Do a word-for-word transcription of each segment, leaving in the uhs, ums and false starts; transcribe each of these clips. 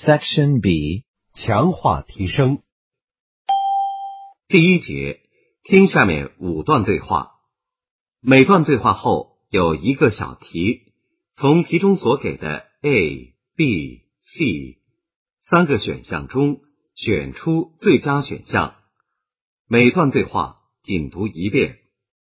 Section B. 强化提升。 第一节，听下面五段对话。每段对话后有一个小题，从题中所给的 A、B、C 三个选项中选出最佳选项。每段对话仅读一遍。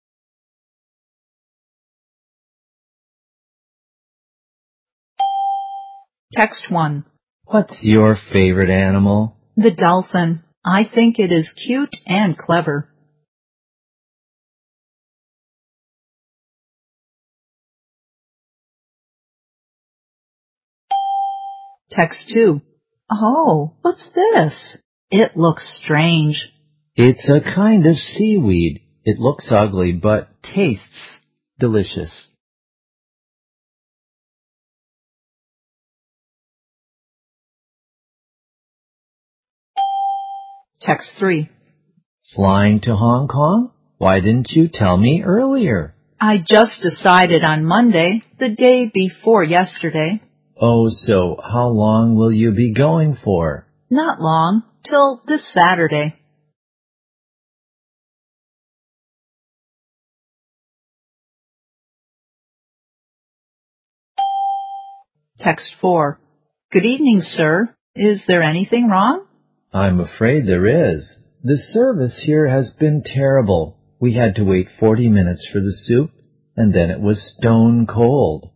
Text one. What's your favorite animal? The dolphin. I think it is cute and clever. Text two. Oh, what's this? It looks strange. It's a kind of seaweed. It looks ugly, but tastes delicious. Text three. Flying to Hong Kong? Why didn't you tell me earlier? I just decided on Monday, the day before yesterday. Oh, so how long will you be going for? Not long, till this Saturday. Text four. Good evening, sir. Is there anything wrong? I'm afraid there is. The service here has been terrible. We had to wait forty minutes for the soup, and then it was stone cold.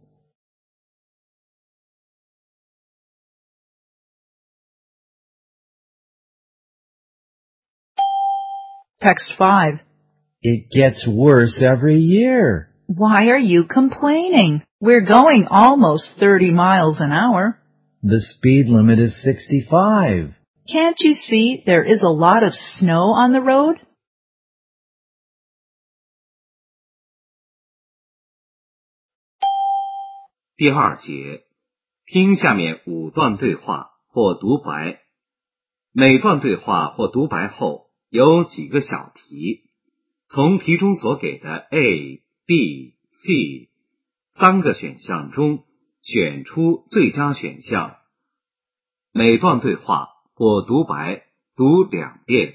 Text five. It gets worse every year. Why are you complaining? We're going almost thirty miles an hour. The speed limit is sixty-five. Can't you see there is a lot of snow on the road? 第二节，听下面五段对话或独白。每段对话或独白后有几个小题，从题中所给的 A、B、C 三个选项中选出最佳选项。每段对话或独白读两遍。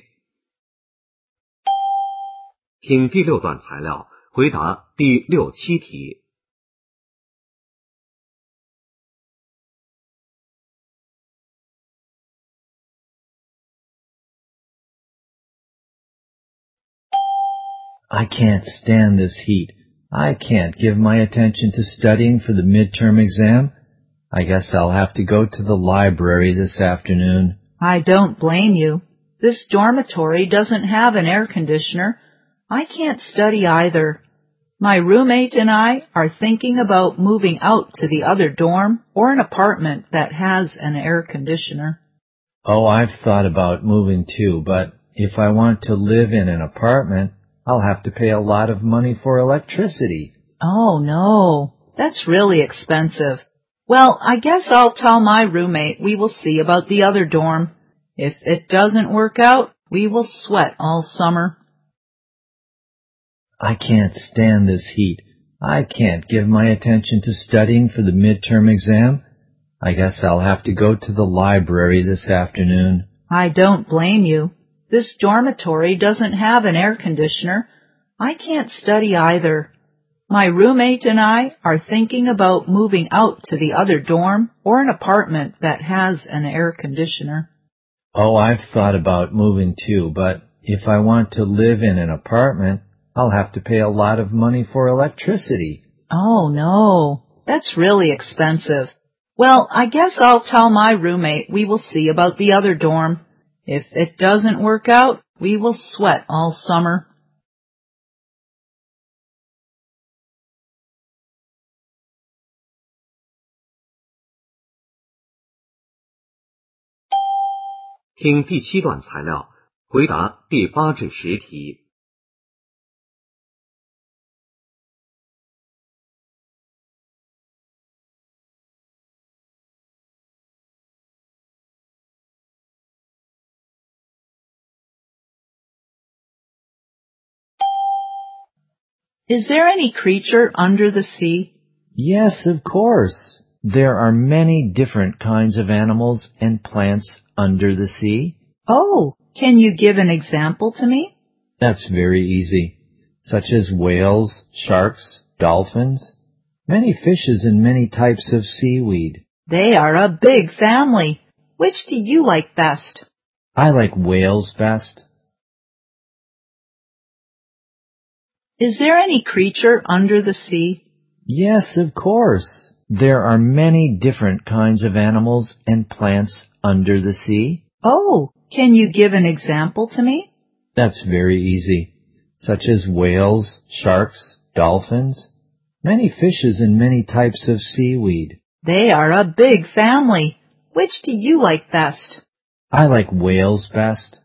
听第六段材料，回答第六、七题。 I can't stand this heat. I can't give my attention to studying for the midterm exam. I guess I'll have to go to the library this afternoon. I don't blame you. This dormitory doesn't have an air conditioner. I can't study either. My roommate and I are thinking about moving out to the other dorm or an apartment that has an air conditioner. Oh, I've thought about moving too, but if I want to live in an apartment, I'll have to pay a lot of money for electricity. Oh, no. That's really expensive. Well, I guess I'll tell my roommate we will see about the other dorm. If it doesn't work out, we will sweat all summer. I can't stand this heat. I can't give my attention to studying for the midterm exam. I guess I'll have to go to the library this afternoon. I don't blame you. This dormitory doesn't have an air conditioner. I can't study either. My roommate and I are thinking about moving out to the other dorm or an apartment that has an air conditioner. Oh, I've thought about moving too, but if I want to live in an apartment, I'll have to pay a lot of money for electricity. Oh, no. That's really expensive. Well, I guess I'll tell my roommate we will see about the other dorm. If it doesn't work out, we will sweat all summer. "听第七段材料，回答第八至十题。 Is there any creature under the sea? Yes, of course. There are many different kinds of animals and plants under the sea. Oh, can you give an example to me? That's very easy, such as whales, sharks, dolphins, many fishes and many types of seaweed. They are a big family. Which do you like best? I like whales best. Is there any creature under the sea? Yes, of course. There are many different kinds of animals and plants under the sea. Oh, can you give an example to me? That's very easy, such as whales, sharks, dolphins, many fishes and many types of seaweed. They are a big family. Which do you like best? I like whales best.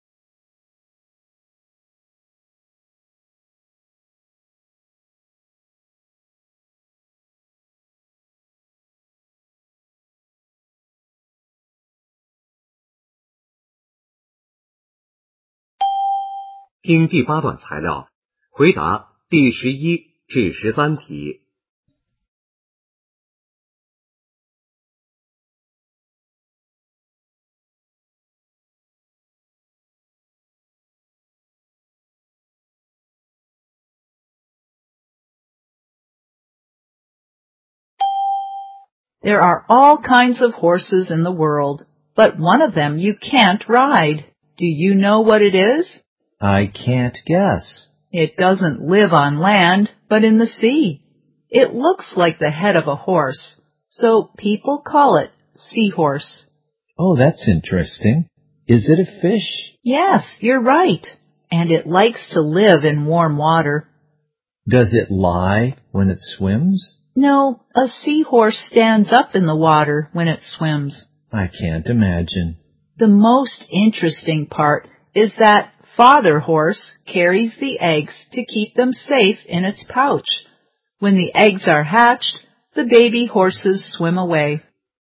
《听第八段材料，回答第十一至十三题。 There are all kinds of horses in the world, but one of them you can't ride. Do you know what it is? I can't guess. It doesn't live on land, but in the sea. It looks like the head of a horse, so people call it seahorse. Oh, that's interesting. Is it a fish? Yes, you're right. And it likes to live in warm water. Does it lie when it swims? No, a seahorse stands up in the water when it swims. I can't imagine. The most interesting part is that father horse carries the eggs to keep them safe in its pouch. When the eggs are hatched, the baby horses swim away.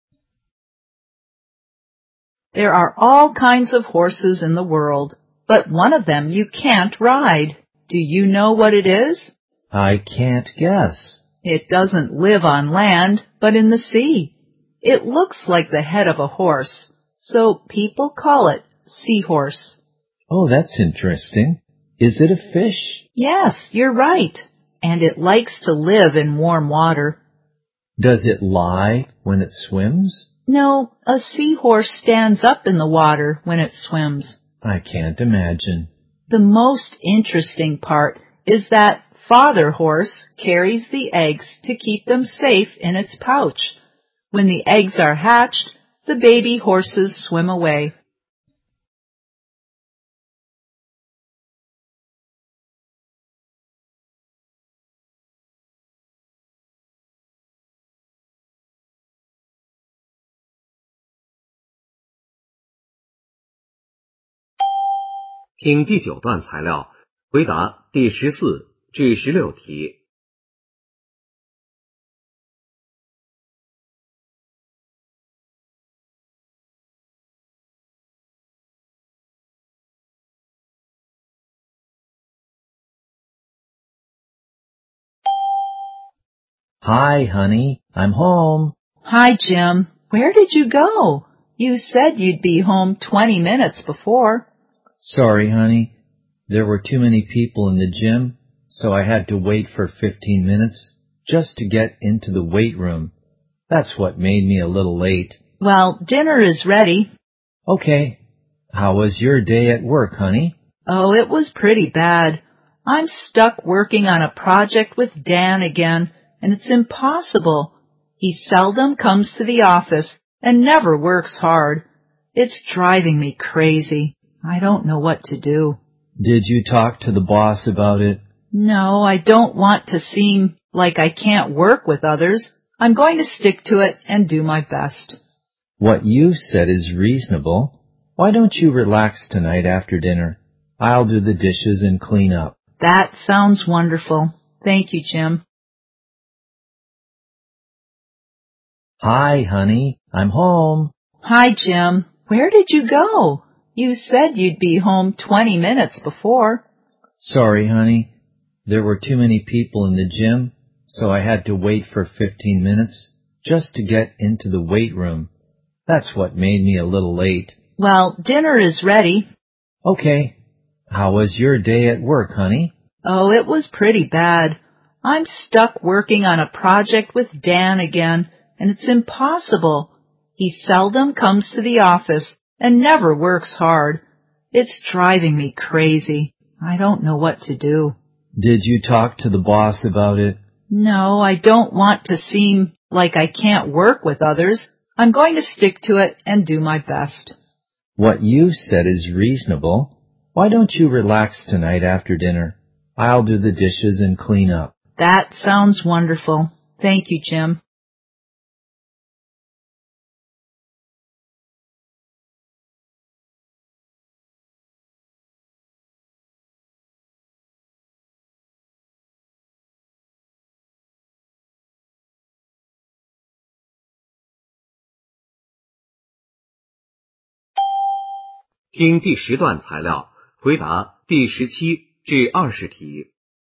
There are all kinds of horses in the world, but one of them you can't ride. Do you know what it is? I can't guess. It doesn't live on land, but in the sea. It looks like the head of a horse, so people call it seahorse. Oh, that's interesting. Is it a fish? Yes, you're right. And it likes to live in warm water. Does it lie when it swims? No, a seahorse stands up in the water when it swims. I can't imagine. The most interesting part is that father horse carries the eggs to keep them safe in its pouch. When the eggs are hatched, the baby horses swim away. 《听第九段材料，回答第十四至十六题。 Hi, honey. I'm home. Hi, Jim. Where did you go? You said you'd be home twenty minutes before. Sorry, honey. There were too many people in the gym, so I had to wait for fifteen minutes just to get into the weight room. That's what made me a little late. Well, dinner is ready. Okay. How was your day at work, honey? Oh, it was pretty bad. I'm stuck working on a project with Dan again, and it's impossible. He seldom comes to the office and never works hard. It's driving me crazy. I don't know what to do. Did you talk to the boss about it? No, I don't want to seem like I can't work with others. I'm going to stick to it and do my best. What you said is reasonable. Why don't you relax tonight after dinner? I'll do the dishes and clean up. That sounds wonderful. Thank you, Jim. Hi, honey. I'm home. Hi, Jim. Where did you go? You said you'd be home twenty minutes before. Sorry, honey. There were too many people in the gym, so I had to wait for fifteen minutes just to get into the weight room. That's what made me a little late. Well, dinner is ready. Okay. How was your day at work, honey? Oh, it was pretty bad. I'm stuck working on a project with Dan again, and it's impossible. He seldom comes to the office and never works hard. It's driving me crazy. I don't know what to do. Did you talk to the boss about it? No, I don't want to seem like I can't work with others. I'm going to stick to it and do my best. What you said is reasonable. Why don't you relax tonight after dinner? I'll do the dishes and clean up. That sounds wonderful. Thank you, Jim. 听第十段材料，回答第十七至二十题。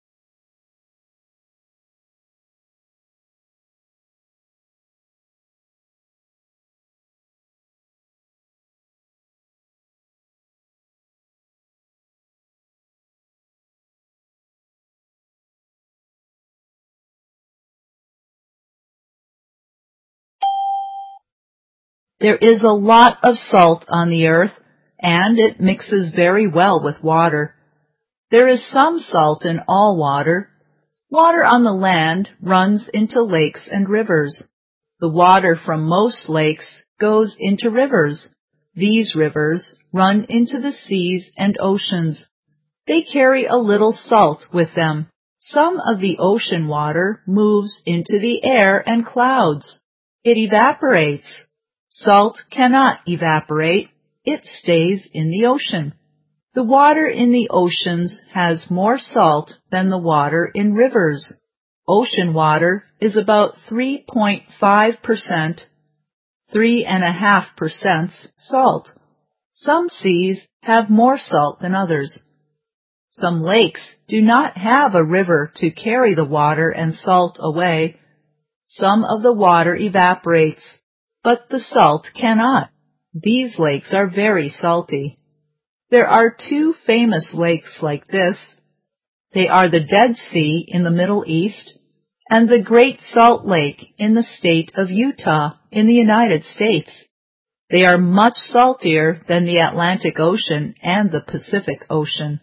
There is a lot of salt on the earth, and it mixes very well with water. There is some salt in all water. Water on the land runs into lakes and rivers. The water from most lakes goes into rivers. These rivers run into the seas and oceans. They carry a little salt with them. Some of the ocean water moves into the air and clouds. It evaporates. Salt cannot evaporate. It stays in the ocean. The water in the oceans has more salt than the water in rivers. Ocean water is about three point five percent, three point five percent salt. Some seas have more salt than others. Some lakes do not have a river to carry the water and salt away. Some of the water evaporates, but the salt cannot. These lakes are very salty. There are two famous lakes like this. They are the Dead Sea in the Middle East and the Great Salt Lake in the state of Utah in the United States. They are much saltier than the Atlantic Ocean and the Pacific Ocean.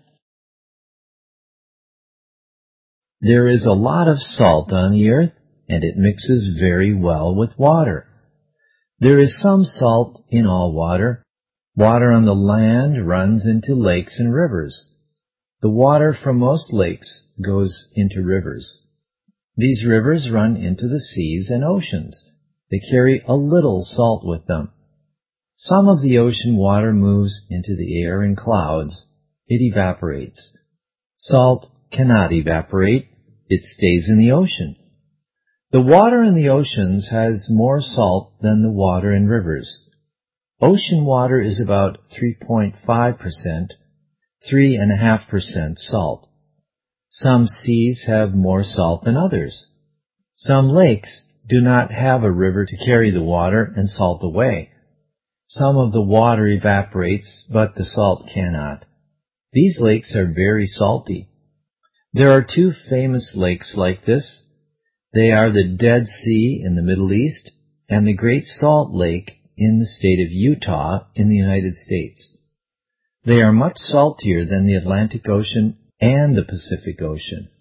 There is a lot of salt on the earth, and it mixes very well with water. There is some salt in all water. Water on the land runs into lakes and rivers. The water from most lakes goes into rivers. These rivers run into the seas and oceans. They carry a little salt with them. Some of the ocean water moves into the air in clouds. It evaporates. Salt cannot evaporate. It stays in the ocean. The water in the oceans has more salt than the water in rivers. Ocean water is about three point five percent, three point five percent salt. Some seas have more salt than others. Some lakes do not have a river to carry the water and salt away. Some of the water evaporates, but the salt cannot. These lakes are very salty. There are two famous lakes like this. They are the Dead Sea in the Middle East and the Great Salt Lake in the state of Utah in the United States. They are much saltier than the Atlantic Ocean and the Pacific Ocean.